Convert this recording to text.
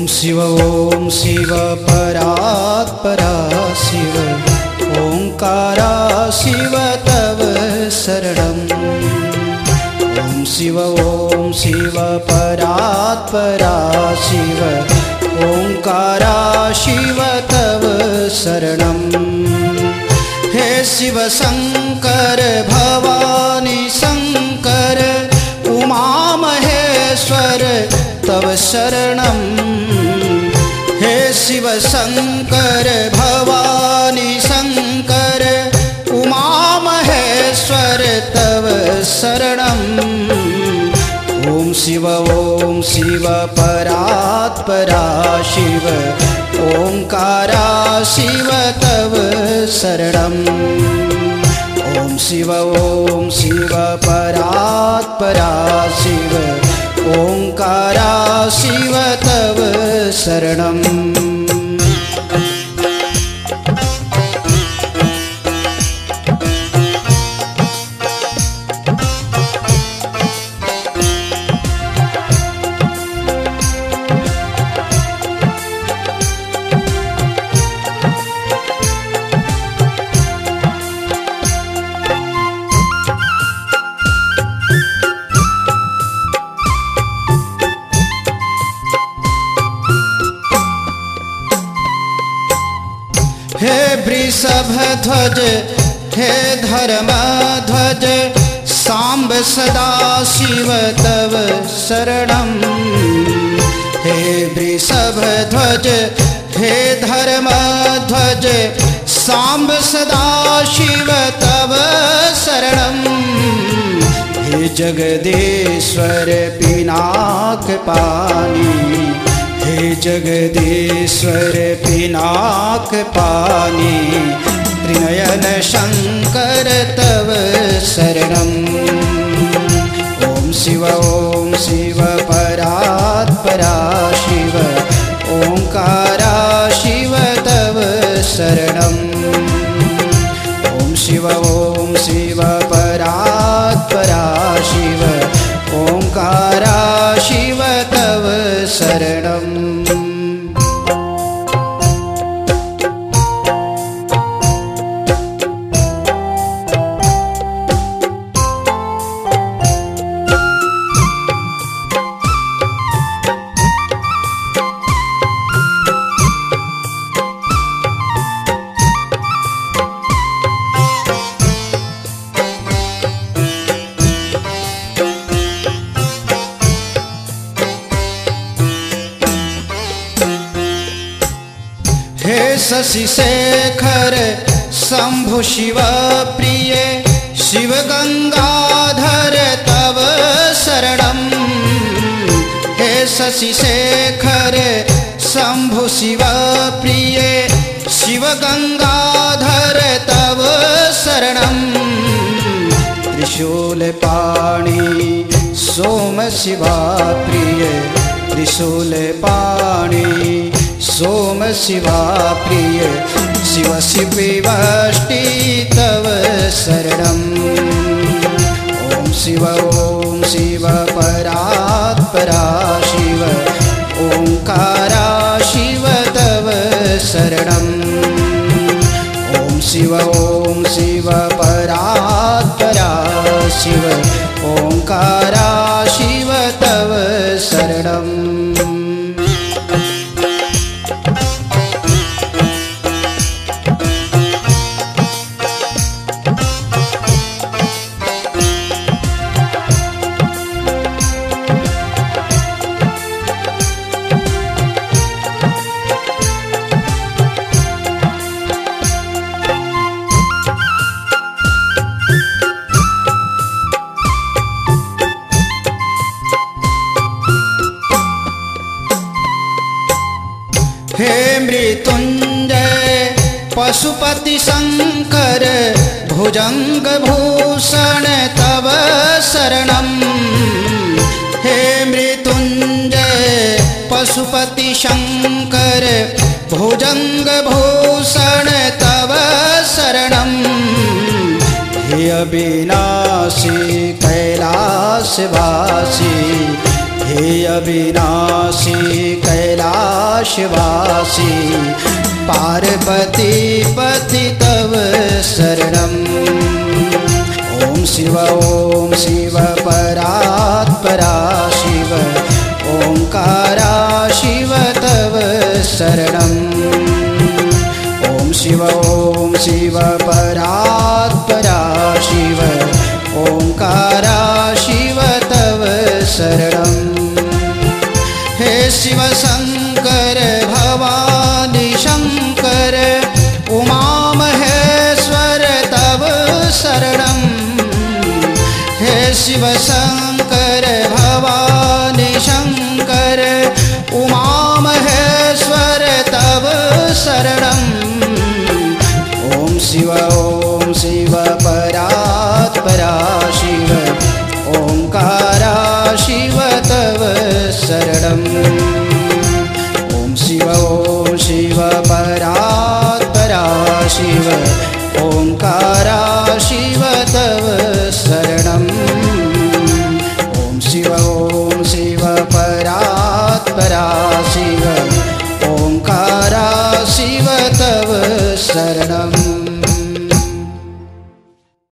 शिव परात्परा शिव ओंकारा शिव तव शरणम्। ओम शिव परात्परा शिव ओंकारा शिव तव शरणम्। हे शिव शंकर भवानी शंकर उमा महेश्वर तव शरणम्। हे शिव शंकर भवानी शंकर उमा महेश्वर तव शरणम्। ओम शिव परात्परा शिव ओंकारा शिव तव शरणम्। ओम शिव परात्परा शिव ओंकारा शिव तव शरणम्। हे वृषभ ध्वज हे धर्म ध्वज सांब सदा शिव तव शरणम्। हे वृषभ ध्वज हे धर्म ध्वज सांब सदा शिव तव शरणम्। हे जगदीश्वर पिनाक पानी हे जगदीश्वर पिनाक पानी त्रिनयन शंकर तव शरणम्। ओम शिव परात्परा शिव ओंकारा शिव तव शरणम्। ओम शिव परात्परा शिव ओंकारा शिव तव शरणम्। हे शशि शेखर शंभु शिव प्रिय शिव गंगाधर तव शरणम्। हे शशि शेखर शंभु शिव प्रिय शिव गंगाधर तव शरणम्। त्रिशूल पाणि सोम शिवा प्रिय त्रिशूल पाणि सोम शिवा प्रिय शिव शिवष्टि तव शरणम्। ओम शिव परात्परा शिव ओंकारा शिव तव शरणम्। ओम शिव परात्परा शिव ओंकारा शिव तव शरणम्। हे मृत्युंजय पशुपति शंकर भुजंग भूषण तव शरणम्। हे मृत्युंजय पशुपति शंकर भुजंग भूषण तव शरणम्। हे अविनाशी कैलासवासी हे अविनाशी कैलाशवासी पार्वती पति तव शरणम्। ओम शिव परात्परा शिव ओंकारा शिव तव शरणम्। ओम शिव परात्परा शिव ओंकारा शिव तव शरणम्। हे शिव शंकर भवानी शंकर उमा महेश्वर तव शरणम्। हे शिव शंकर भवानी शंकर उमा महेश्वर तव शरणम्। ओम शिव परात्परा शिव ओंकारा शिव तव शरणम्। ओम शिव परात्परा शिव ओंकारा शिव तव शरणम्। ओम शिव परात्परा शिव ओंकारा शिव तव शरणम्।